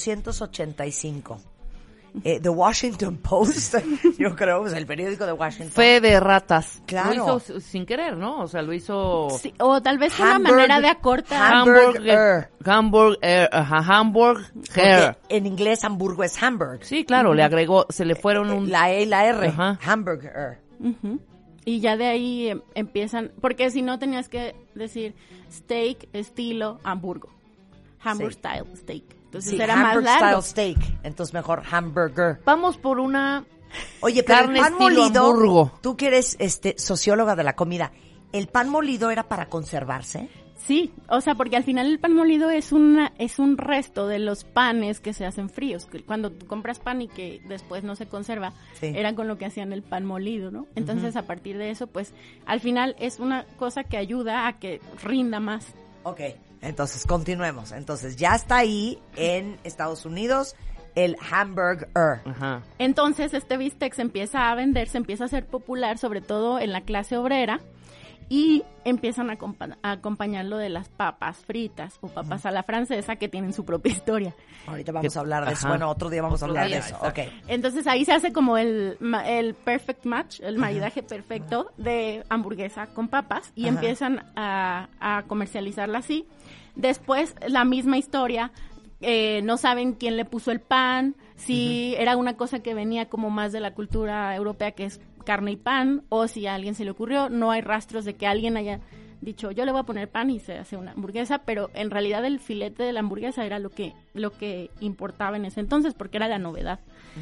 B: 1885. The Washington Post, yo creo, es el periódico de Washington.
E: Fe de ratas.
B: Claro.
E: Lo hizo sin querer, ¿no? O sea, lo hizo...
F: Sí, o tal vez fue una manera de acortar.
B: Hamburger.
E: Hamburger.
B: Porque en inglés Hamburgo es Hamburg.
E: Sí, claro, le agregó, se le fueron un...
B: La E y la R.
E: Ajá.
B: Hamburger.
F: Ujú. Y ya de ahí empiezan, porque si no tenías que decir steak estilo Hamburgo. Hamburg
B: Sí.
F: style steak. Entonces
B: Sí,
F: era más
B: Hamburg
F: largo.
B: style steak. Entonces mejor hamburger.
E: Vamos por una...
B: Oye, pero
E: Carne
B: el pan
E: estilo
B: molido,
E: Hamburgo.
B: tú que eres socióloga de la comida, ¿el pan molido era para conservarse?
F: Sí, o sea, porque al final el pan molido es un resto de los panes que se hacen fríos. Que cuando tú compras pan y que después no se conserva,
B: Sí.
F: era con lo que hacían el pan molido, ¿no? Entonces, a partir de eso, pues, al final es una cosa que ayuda a que rinda más.
B: Ok, entonces continuemos. Entonces ya está ahí en Estados Unidos el hamburger.
E: Ajá.
F: Entonces, este bistec se empieza a vender, se empieza a hacer popular, sobre todo en la clase obrera, y empiezan a acompañarlo de las papas fritas o papas a la francesa, que tienen su propia historia.
B: Ahorita vamos a hablar de eso.
E: Ajá.
B: Bueno, otro día vamos a
E: Otro
B: hablar
E: día,
B: de eso.
E: exacto.
B: Ok.
F: Entonces ahí se hace como el perfect match, el maridaje perfecto de hamburguesa con papas, y
B: Ajá.
F: empiezan a comercializarla así. Después la misma historia, no saben quién le puso el pan, si era una cosa que venía como más de la cultura europea, que es carne y pan, o si a alguien se le ocurrió. No hay rastros de que alguien haya dicho, yo le voy a poner pan y se hace una hamburguesa, pero en realidad el filete de la hamburguesa era lo que importaba en ese entonces, porque era la novedad.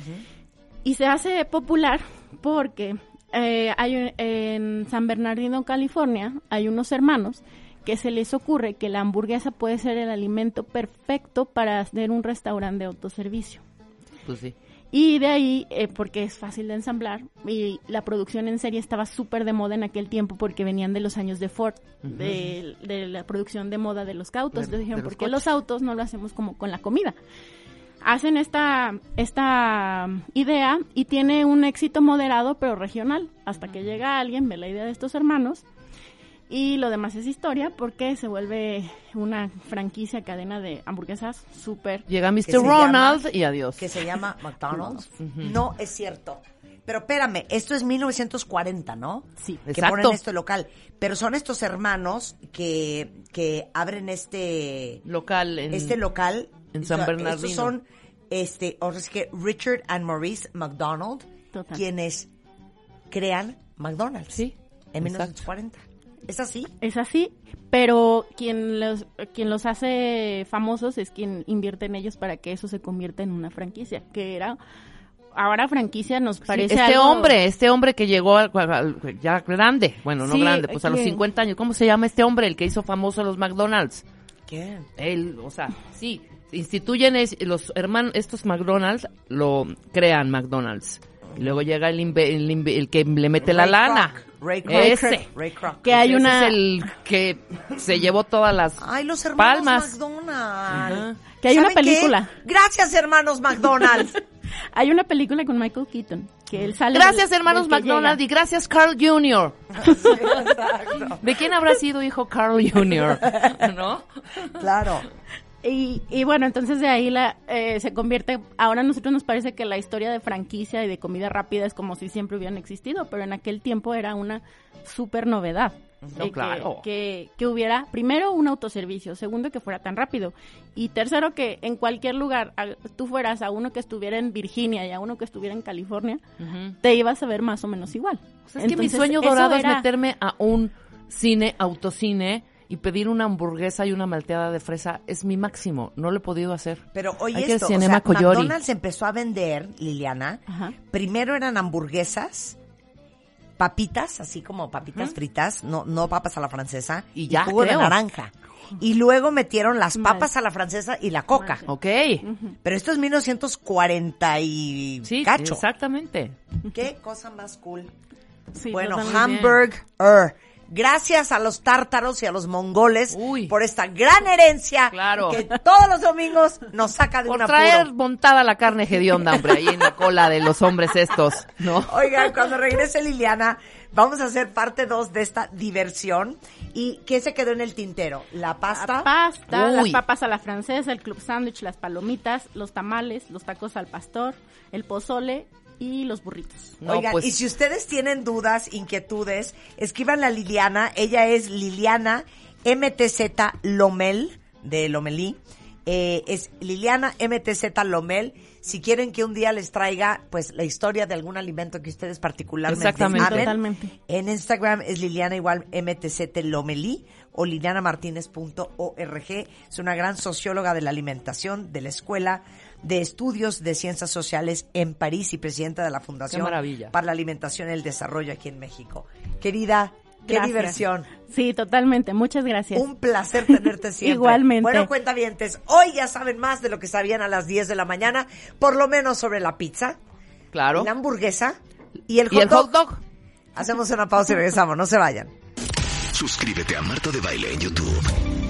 F: Y se hace popular porque en San Bernardino, California, hay unos hermanos que se les ocurre que la hamburguesa puede ser el alimento perfecto para hacer un restaurante de autoservicio.
E: Pues sí.
F: Y de ahí, porque es fácil de ensamblar, y la producción en serie estaba súper de moda en aquel tiempo porque venían de los años de Ford, de la producción de moda de los autos. Entonces dijeron,
E: de los
F: ¿por qué los autos no lo hacemos como con la comida? Hacen esta idea y tiene un éxito moderado pero regional, hasta que llega alguien, ve la idea de estos hermanos, y lo demás es historia, porque se vuelve una franquicia, cadena de hamburguesas súper...
E: Llega
B: Que
E: Mr.
B: se
E: Ronald
B: llama-
E: y adiós.
B: Que se llama McDonald's. No es cierto. Pero espérame, esto es 1940, ¿no?
F: Sí.
B: Que
E: Exacto.
B: ponen esto local. Pero son estos hermanos que abren este
E: Local
B: local.
E: en San
B: O sea,
E: Bernardino.
B: Estos son, ahora sí que Richard and Maurice McDonald,
F: Total.
B: quienes crean McDonald's.
E: Sí,
B: En
E: exacto.
B: 1940. ¿Es así?
F: Es así, pero quien los hace famosos es quien invierte en ellos para que eso se convierta en una franquicia, que era... Ahora franquicia nos parece
E: Este hombre que llegó ya grande, bueno, no
F: Sí,
E: grande, pues a los
F: ¿quién?
E: 50 años, ¿cómo se llama este hombre, el que hizo famoso los McDonald's?
B: ¿Quién?
E: Él, o sea, sí, instituyen los hermanos, estos McDonald's, lo crean McDonald's. Y luego llega el que le mete la
B: Ray
E: lana.
B: Kroc. Ray Kroc.
E: Ese.
B: Ray Kroc.
F: Que hay
E: Ese
F: una...
E: es el que se llevó todas las
B: Ay, los hermanos
E: palmas.
B: McDonald's.
E: Ajá.
F: Que hay una
B: ¿Saben qué?
F: película.
B: Gracias, hermanos McDonald's.
F: Hay una película con Michael Keaton, que él sale...
E: Gracias,
F: del-
E: hermanos
F: del que
E: McDonald,
F: llega.
E: y gracias, Carl Jr.
B: Exacto.
E: ¿De quién habrá sido hijo Carl Jr.? ¿No?
B: Claro.
F: Y bueno, entonces de ahí se convierte, ahora a nosotros nos parece que la historia de franquicia y de comida rápida es como si siempre hubieran existido, pero en aquel tiempo era una súper novedad.
E: No, claro.
F: Que hubiera, primero, un autoservicio, segundo, que fuera tan rápido, y tercero, que en cualquier lugar, tú fueras a uno que estuviera en Virginia y a uno que estuviera en California, te ibas a ver más o menos igual.
E: O sea, es que mi
F: Entonces,
E: sueño
F: eso
E: dorado es
F: era-
E: meterme a un autocine, y pedir una hamburguesa y una malteada de fresa. Es mi máximo. No lo he podido hacer.
B: Pero oye
E: Hay que ir
B: esto,
E: al
B: o
E: Cinema
B: sea,
E: Coyote.
B: McDonald's empezó a vender, Liliana,
F: Ajá.
B: primero eran hamburguesas, papitas, así como papitas fritas, no papas a la francesa,
E: Y ya,
B: jugo
E: creo.
B: de naranja. Y luego metieron las
F: Mal.
B: papas a la francesa y la coca.
E: Ok.
B: Pero esto es 1940 y
E: Sí,
B: cacho.
E: exactamente.
B: Qué cosa más cool.
F: Sí,
B: Bueno,
F: totalmente.
B: Hamburger. Gracias a los tártaros y a los mongoles
E: Uy.
B: por esta gran herencia
E: Claro.
B: que todos los domingos nos saca de
E: Por
B: un
E: traer
B: apuro.
E: montada la carne hedionda, hombre, ahí en la cola de los hombres estos, ¿no?
B: Oigan, cuando regrese Liliana, vamos a hacer parte 2 de esta diversión. ¿Y qué se quedó en el tintero? La pasta.
F: La pasta, las
E: Uy.
F: papas a la francesa, el club sándwich, las palomitas, los tamales, los tacos al pastor, el pozole y los burritos.
E: No,
B: Oigan,
E: pues,
B: y si ustedes tienen dudas, inquietudes, escriban a Liliana. Ella es Liliana MTZ Lomel, de Lomelí. Es Liliana MTZ Lomel. Si quieren que un día les traiga, pues, la historia de algún alimento que ustedes particularmente
E: Exactamente.
B: amen,
F: Totalmente.
B: en Instagram es Liliana igual MTZ Lomelí o lilianamartinez.org. Es una gran socióloga de la alimentación, de la Escuela de Estudios de Ciencias Sociales en París y presidenta de la Fundación
E: Qué maravilla.
B: para la Alimentación y el Desarrollo aquí en México. Querida, qué
F: Gracias.
B: diversión.
F: Sí, totalmente. Muchas gracias.
B: Un placer tenerte siempre.
F: Igualmente.
B: Bueno, cuentavientes, hoy ya saben más de lo que sabían a las 10 de la mañana, por lo menos sobre la pizza,
E: claro.
B: la hamburguesa y el
E: Y el hot dog.
B: Hacemos una pausa y regresamos, no se vayan.
A: Suscríbete a Marta de Baile en YouTube.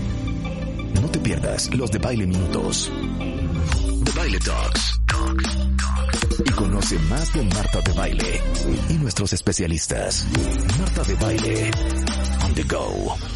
A: No te pierdas los de Baile Minutos, The Baile Talks, y conoce más de Marta de Baile y nuestros especialistas. Marta de Baile on the go.